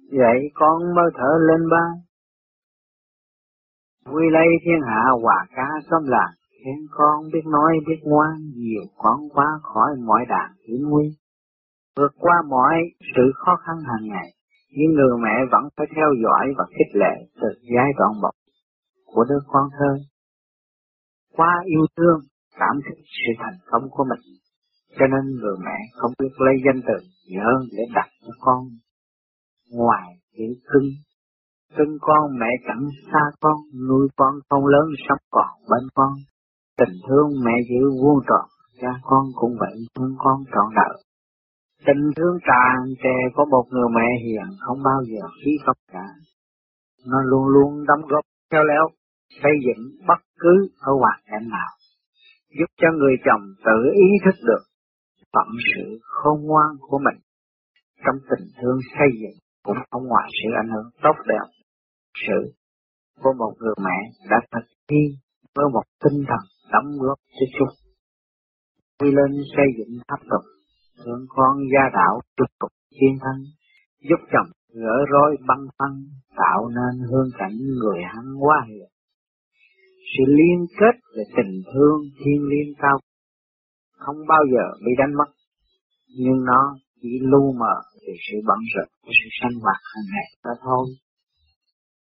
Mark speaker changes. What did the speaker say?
Speaker 1: Vậy con mới thở lên ba. Quy lấy thiên hạ hòa ca xóm làng, khen con biết nói biết ngoan, nhiều con quá khỏi mọi đàn hiểm nguy. Vượt qua mọi sự khó khăn hàng ngày, những người mẹ vẫn phải theo dõi và khích lệ từ giai đoạn bọc của đứa con thơ. Qua yêu thương, cảm thức sự thành công của mình, cho nên người mẹ không biết lấy danh từ gì hơn để đặt cho con. Ngoài chữ cưng con, mẹ chẳng xa con, nuôi con không lớn sống còn bên con. Tình thương mẹ giữ vuông tròn, cha con cũng vậy thương con trọn đời. Tình thương tràn trề của một người mẹ hiền không bao giờ phí công cả. Nó luôn luôn đóng góp khéo léo, xây dựng bất cứ ở hoàn cảnh nào, giúp cho người chồng tự ý thức được phận sự khôn ngoan của mình. Trong tình thương xây dựng cũng không ngoài sự ảnh hưởng tốt đẹp sự của một người mẹ đã thực thi với một tinh thần đóng góp cho chung. Quy lên xây dựng tháp tục, thương con gia đạo chúc cục thiên thân, giúp chồng gỡ rối băn khoăn, tạo nên hương cảnh người hăng hoa hiền. Sự liên kết về tình thương thiêng liêng cao không bao giờ bị đánh mất, nhưng nó chỉ lu mờ về sự bận rộn của sự sinh hoạt hàng ngày đó thôi.